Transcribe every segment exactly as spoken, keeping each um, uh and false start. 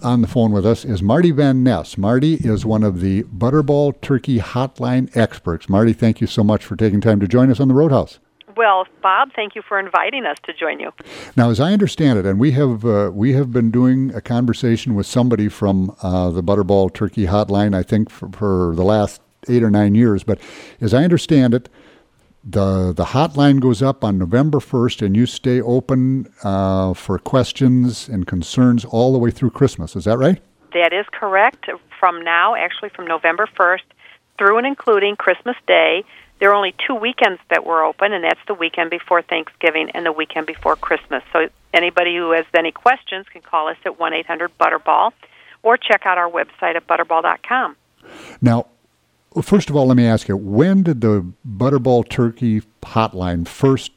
on the phone with us is Marty Van Ness. Marty is one of the Butterball Turkey Hotline experts. Marty, thank you so much for taking time to join us on the Roadhouse. Well, Bob, thank you for inviting us to join you. Now, as I understand it, and we have uh, we have been doing a conversation with somebody from uh, the Butterball Turkey Hotline, I think, for, for the last eight or nine years. But as I understand it, the the hotline goes up on November first, and you stay open uh, for questions and concerns all the way through Christmas. Is that right? That is correct. From now, actually from November first through and including Christmas Day, there are only two weekends that we're open, and that's the weekend before Thanksgiving and the weekend before Christmas. So anybody who has any questions can call us at one eight hundred butterball or check out our website at butterball dot com. Now, first of all, let me ask you, when did the Butterball Turkey Hotline first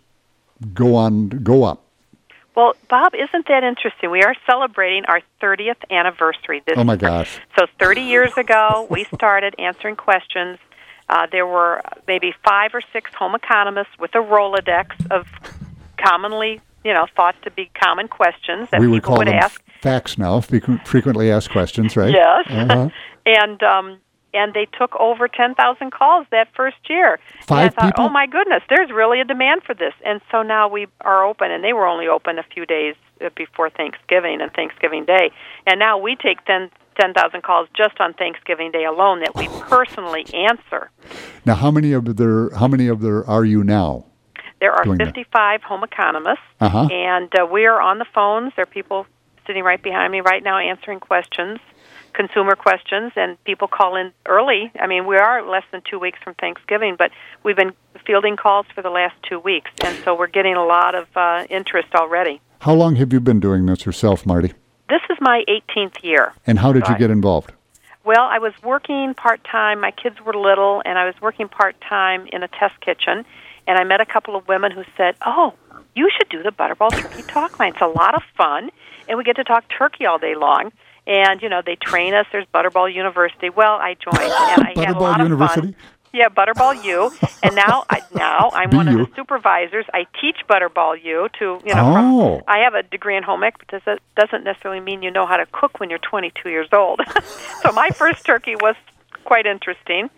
go on go up? Well, Bob, isn't that interesting? We are celebrating our thirtieth anniversary this year. Oh, my gosh. So thirty years ago, we started answering questions. Uh, there were maybe five or six home economists with a Rolodex of commonly, you know, thought to be common questions that we would people call would them ask. Facts now, frequently asked questions, right? Yes. Uh-huh. and um, and they took over ten thousand calls that first year. Five and I thought, people? oh, my goodness, there's really a demand for this. And so now we are open, and they were only open a few days before Thanksgiving and Thanksgiving Day. And now we take ten thousand calls just on Thanksgiving Day alone that we personally answer. Now, how many of there how many of there are you now? There are fifty-five that? home economists, uh-huh. and uh, we are on the phones. There are people sitting right behind me right now answering questions, consumer questions, and people call in early. I mean, we are less than two weeks from Thanksgiving, but we've been fielding calls for the last two weeks, and so we're getting a lot of uh, interest already. How long have you been doing this yourself, Marty? This is my eighteenth year. And how did so you get involved? Well, I was working part-time. My kids were little, and I was working part-time in a test kitchen, and I met a couple of women who said, oh, you should do the Butterball Turkey Talk Line. It's a lot of fun, and we get to talk turkey all day long. And, you know, they train us. There's Butterball University. Well, I joined, and I had a lot University? of fun. Yeah, Butterball U. And now, I, now I'm B U. one of the supervisors. I teach Butterball U to, you know, oh. from, I have a degree in home ec, but that doesn't necessarily mean you know how to cook when you're twenty-two years old. So my first turkey was quite interesting.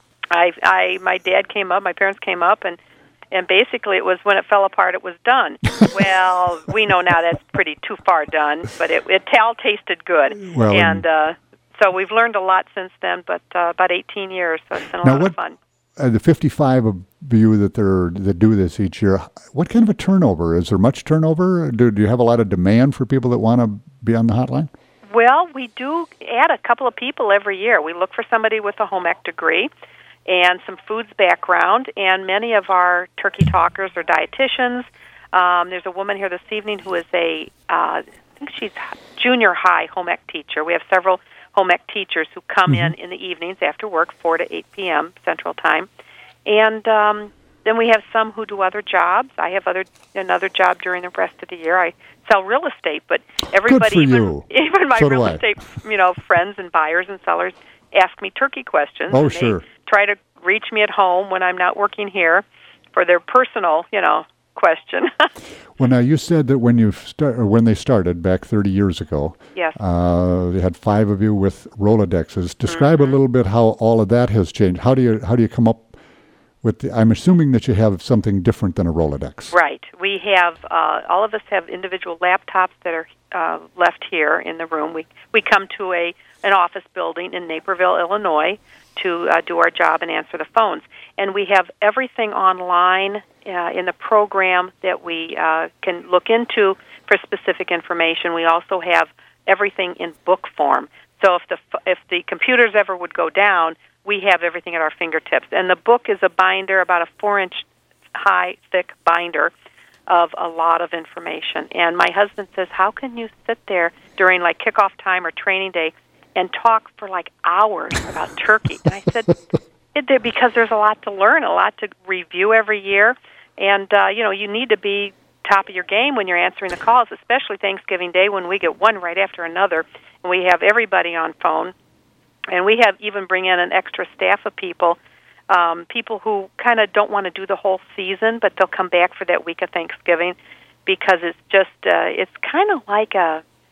I, I, my dad came up, my parents came up, and, and basically it was when it fell apart, it was done. Well, we know now that's pretty too far done, but it, it all tasted good. Well, and, uh, So we've learned a lot since then, but uh, about eighteen years, so it's been a now lot what, of fun. Uh, the fifty-five of you that are that do this each year, what kind of a turnover? Is there much turnover? Do, do you have a lot of demand for people that want to be on the hotline? Well, we do add a couple of people every year. We look for somebody with a home ec degree and some foods background, and many of our turkey talkers are dietitians. Um, there's a woman here this evening who is a, uh, I think she's junior high home ec teacher. We have several home ec teachers who come mm-hmm. in in the evenings after work, four to eight p.m. Central Time. And um, then we have some who do other jobs. I have other another job during the rest of the year. I sell real estate, but everybody, Good for even, you. even my so real estate, you know, friends and buyers and sellers ask me turkey questions. Oh, and sure. They try to reach me at home when I'm not working here for their personal, you know, question. Well, now you said that when you start, or when they started back thirty years ago, yes, uh, they had five of you with Rolodexes. Describe mm-hmm. a little bit how all of that has changed. How do you how do you come up with? The, I'm assuming that you have something different than a Rolodex. Right. We have uh, all of us have individual laptops that are uh, left here in the room. We we come to a an office building in Naperville, Illinois, to uh, do our job and answer the phones. And we have everything online uh, in the program that we uh, can look into for specific information. We also have everything in book form. So if the if the computers ever would go down, we have everything at our fingertips. And the book is a binder, about a four-inch high, thick binder of a lot of information. And my husband says, how can you sit there during like kickoff time or training day and talk for like hours about turkey? And I said, it, there, because there's a lot to learn, a lot to review every year, and uh, you know, you need to be top of your game when you're answering the calls, especially Thanksgiving Day when we get one right after another, and we have everybody on phone, and we have even bring in an extra staff of people, um, people who kind of don't want to do the whole season, but they'll come back for that week of Thanksgiving because it's just uh, it's kind of like a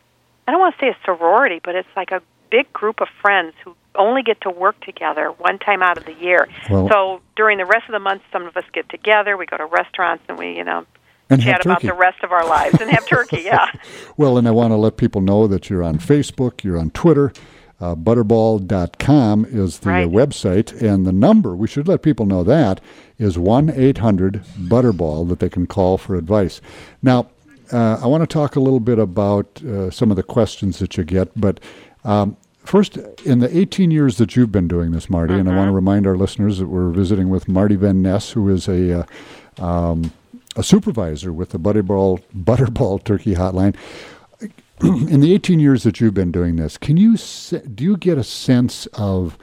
I don't want to say a sorority, but it's like a big group of friends who only get to work together one time out of the year. Well, so during the rest of the month, some of us get together. We go to restaurants and we, you know, and chat about the rest of our lives and have turkey, yeah. Well, and I want to let people know that you're on Facebook, you're on Twitter. Uh, butterball dot com is the right. uh, website, and the number, we should let people know that, is one eight hundred butterball that they can call for advice. Now, uh, I want to talk a little bit about uh, some of the questions that you get, but um, first, in the eighteen years that you've been doing this, Marty, mm-hmm. and I want to remind our listeners that we're visiting with Marty Van Ness, who is a uh, um, a supervisor with the Butterball, Butterball Turkey Hotline. In the eighteen years that you've been doing this, can you do you get a sense of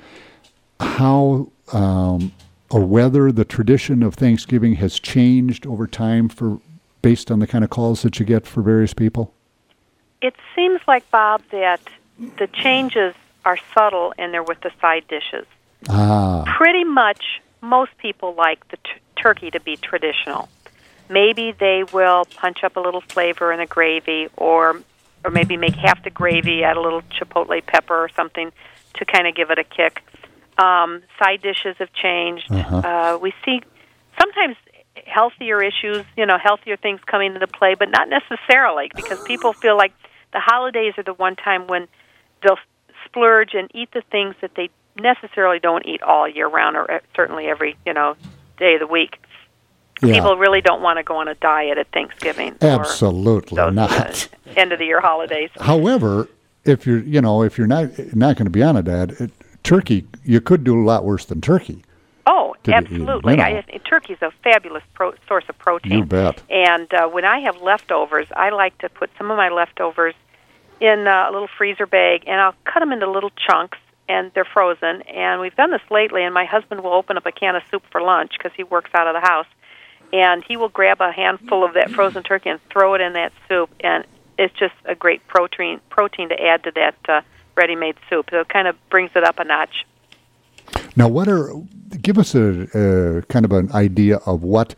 how um, or whether the tradition of Thanksgiving has changed over time for based on the kind of calls that you get for various people? It seems like, Bob, that the changes are subtle and they're with the side dishes. Ah. Pretty much most people like the t- turkey to be traditional. Maybe they will punch up a little flavor in the gravy, or or maybe make half the gravy, add a little chipotle pepper or something to kind of give it a kick. Um, side dishes have changed. Uh-huh. Uh, we see sometimes healthier issues, you know, healthier things coming into play, but not necessarily, because people feel like the holidays are the one time when they'll splurge and eat the things that they necessarily don't eat all year round, or certainly every, you know, day of the week. Yeah. People really don't want to go on a diet at Thanksgiving. Absolutely or those, not. Uh, end of the year holidays. However, if you're, you know, if you're not not going to be on a diet, it, turkey, you could do a lot worse than turkey. Oh, to absolutely. Eat, you know. I, turkey's a fabulous pro, source of protein. You bet. And uh, when I have leftovers, I like to put some of my leftovers in uh, a little freezer bag, and I'll cut them into little chunks, and they're frozen. And we've done this lately, and my husband will open up a can of soup for lunch because he works out of the house. And he will grab a handful of that frozen turkey and throw it in that soup, and it's just a great protein protein to add to that uh, ready-made soup. So it kind of brings it up a notch. Now, what are give us a, a kind of an idea of what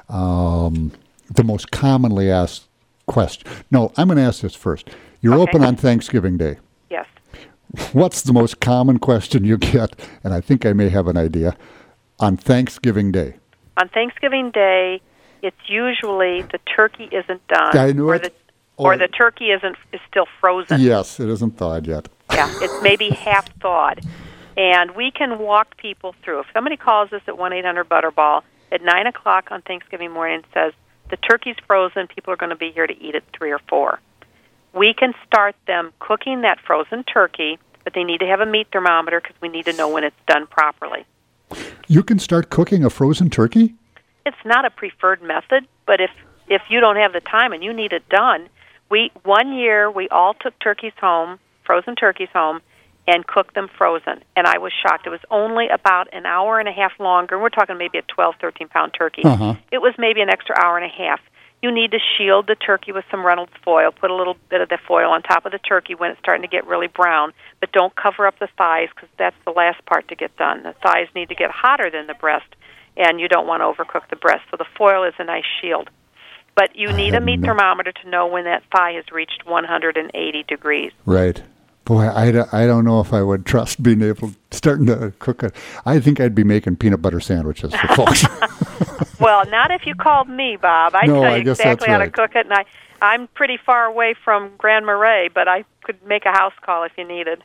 um, the most commonly asked question. No, I'm going to ask this first. You're okay. open on Thanksgiving Day. Yes. What's the most common question you get? And I think I may have an idea on Thanksgiving Day. On Thanksgiving Day, it's usually the turkey isn't done, I knew or it. the Or, or the turkey isn't is still frozen. Yes, it isn't thawed yet. Yeah, it's maybe half thawed, and we can walk people through. If somebody calls us at one eight hundred Butterball at nine o'clock on Thanksgiving morning and says the turkey's frozen, people are going to be here to eat at three or four, we can start them cooking that frozen turkey, but they need to have a meat thermometer because we need to know when it's done properly. You can start cooking a frozen turkey? It's not a preferred method, but if if you don't have the time and you need it done, we one year we all took turkeys home, frozen turkeys home, and cooked them frozen. And I was shocked. It was only about an hour and a half longer. We're talking maybe a twelve, thirteen pound turkey. Uh-huh. It was maybe an extra hour and a half. You need to shield the turkey with some Reynolds foil. Put a little bit of the foil on top of the turkey when it's starting to get really brown. But don't cover up the thighs because that's the last part to get done. The thighs need to get hotter than the breast, and you don't want to overcook the breast. So the foil is a nice shield. But you need a meat no. thermometer to know when that thigh has reached one hundred eighty degrees. Right. Boy, I, d- I don't know if I would trust being able starting to cook it. I think I'd be making peanut butter sandwiches for folks. Well, not if you called me, Bob. I No, tell I you guess exactly that's how to right. cook it, and I, I'm pretty far away from Grand Marais, but I could make a house call if you needed.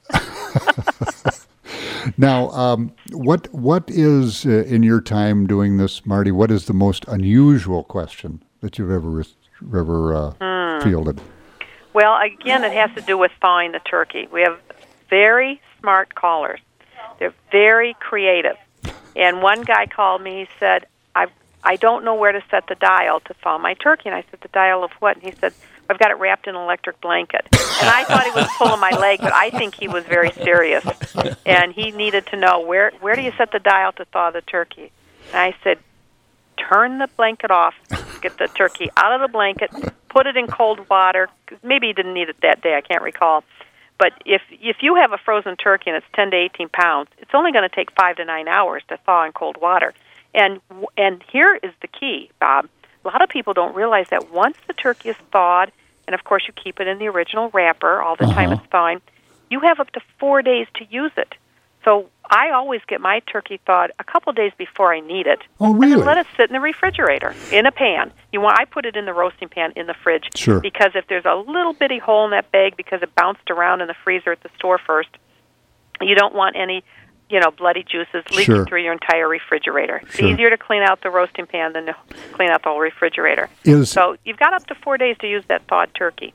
Now, um, what what is, uh, in your time doing this, Marty, what is the most unusual question that you've ever ever uh, hmm. fielded? Well, again, it has to do with thawing the turkey. We have very smart callers. They're very creative. And one guy called me. He said, I I don't know where to set the dial to thaw my turkey. And I said, the dial of what? And he said, I've got it wrapped in an electric blanket. And I thought he was pulling my leg, but I think he was very serious. And he needed to know, where where do you set the dial to thaw the turkey? And I said, turn the blanket off, get the turkey out of the blanket, put it in cold water. Maybe he didn't need it that day, I can't recall. But if if you have a frozen turkey and it's ten to eighteen pounds, it's only going to take five to nine hours to thaw in cold water. And and here is the key, Bob. A lot of people don't realize that once the turkey is thawed and of course you keep it in the original wrapper all the Uh-huh. time, it's fine. You have up to four days to use it. So I always get my turkey thawed a couple days before I need it. Oh, And really? then let it sit in the refrigerator in a pan. You want I put it in the roasting pan in the fridge. Sure. Because if there's a little bitty hole in that bag because it bounced around in the freezer at the store first, you don't want any, you know, bloody juices leaking Sure. through your entire refrigerator. It's Sure. easier to clean out the roasting pan than to clean out the whole refrigerator. Is So you've got up to four days to use that thawed turkey.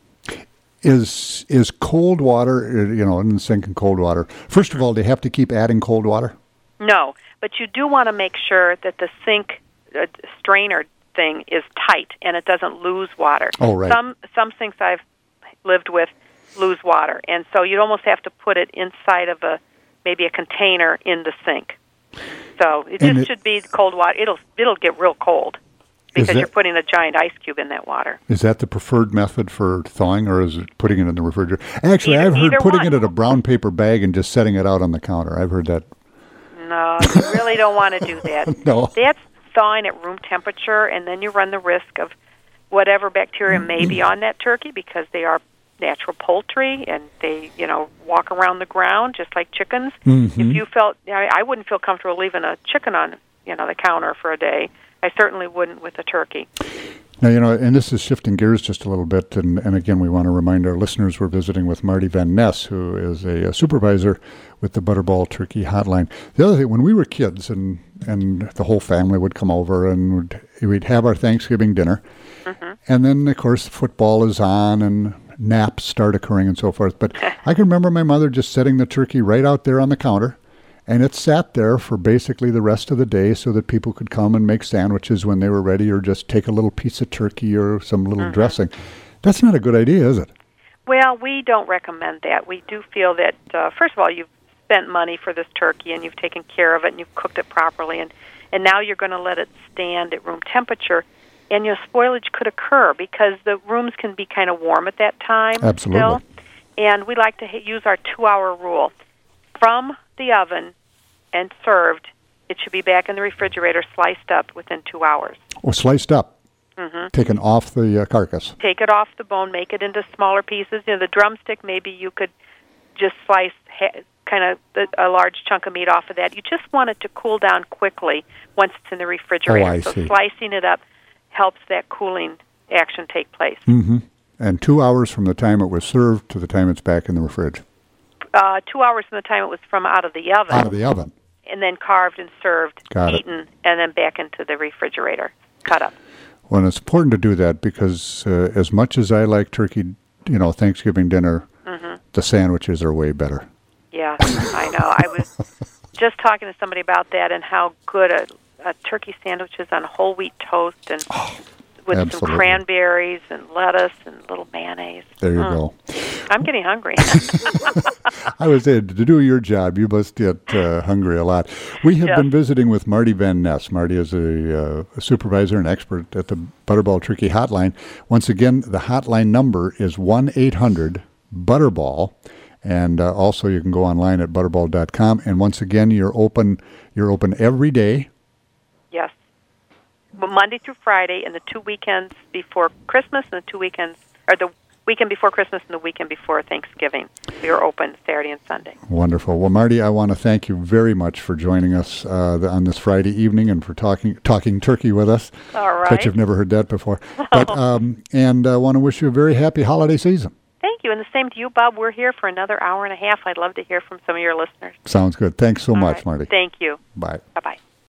is is cold water, uh, you know, in the sink in cold water? First of all, do you have to keep adding cold water? No, but you do want to make sure that the sink uh, strainer thing is tight and it doesn't lose water. Oh, right. Some some sinks I've lived with lose water, and so you'd almost have to put it inside of a maybe a container in the sink. So it And just it- should be cold water. It'll it'll get real cold because that- you're putting a giant ice cube in that water. Is that the preferred method for thawing, or is it putting it in the refrigerator? Actually, Either- I've heard either putting one. it in a brown paper bag and just setting it out on the counter. I've heard that. No, you really don't want to do that. No. That's thawing at room temperature, and then you run the risk of whatever bacteria may be on that turkey because they are natural poultry and they, you know, walk around the ground just like chickens. Mhm. If you felt, I, I wouldn't feel comfortable leaving a chicken on, you know, the counter for a day. I certainly wouldn't with a turkey. Now, you know, and this is shifting gears just a little bit, and, and again, we want to remind our listeners we're visiting with Marty Van Ness, who is a, a supervisor with the Butterball Turkey Hotline. The other thing, when we were kids and, and the whole family would come over and we'd, we'd have our Thanksgiving dinner, Mm-hmm. and then, of course, football is on and naps start occurring and so forth. But I can remember my mother just setting the turkey right out there on the counter, and it sat there for basically the rest of the day so that people could come and make sandwiches when they were ready or just take a little piece of turkey or some little Mm-hmm. dressing. That's not a good idea, is it? Well, we don't recommend that. We do feel that, uh, first of all, you've spent money for this turkey and you've taken care of it and you've cooked it properly, and, and now you're going to let it stand at room temperature. And your spoilage could occur because the rooms can be kind of warm at that time. Absolutely. Still. And we like to ha- use our two-hour rule. From the oven and served, it should be back in the refrigerator, sliced up within two hours. Or sliced up, Mm-hmm. taken off the uh, carcass. Take it off the bone, make it into smaller pieces. You know, the drumstick, maybe you could just slice ha- kind of the, a large chunk of meat off of that. You just want it to cool down quickly once it's in the refrigerator. Oh, I so see. slicing it up helps that cooling action take place. Mm-hmm. And two hours from the time it was served to the time it's back in the fridge. Uh, two hours from the time it was from out of the oven, Out of the oven. and then carved and served, Got it. eaten, and then back into the refrigerator, cut up. Well, it's important to do that because uh, as much as I like turkey, you know, Thanksgiving dinner, Mm-hmm. the sandwiches are way better. Yeah, I know. I was just talking to somebody about that and how good a, a turkey sandwich is on whole wheat toast and with some absolutely. cranberries and lettuce and little mayonnaise. There you Mm. go. I'm getting hungry. I was saying, to do your job, you must get uh, hungry a lot. We have Yeah. been visiting with Marty Van Ness. Marty is a, uh, a supervisor and expert at the Butterball Turkey Hotline. Once again, the hotline number is one eight hundred Butterball. And uh, also, you can go online at butterball dot com. And once again, you're open. You're open every day. Yes. Well, Monday through Friday, and the two weekends before Christmas, and the two weekends, or the weekend before Christmas and the weekend before Thanksgiving. We are open Saturday and Sunday. Wonderful. Well, Marty, I want to thank you very much for joining us uh, the, on this Friday evening and for talking talking turkey with us. All right. Bet you've never heard that before. But um, and I uh, want to wish you a very happy holiday season. Thank you, and the same to you, Bob. We're here for another hour and a half. I'd love to hear from some of your listeners. Sounds good. Thanks so All much, right. Marty. Thank you. Bye. Bye-bye.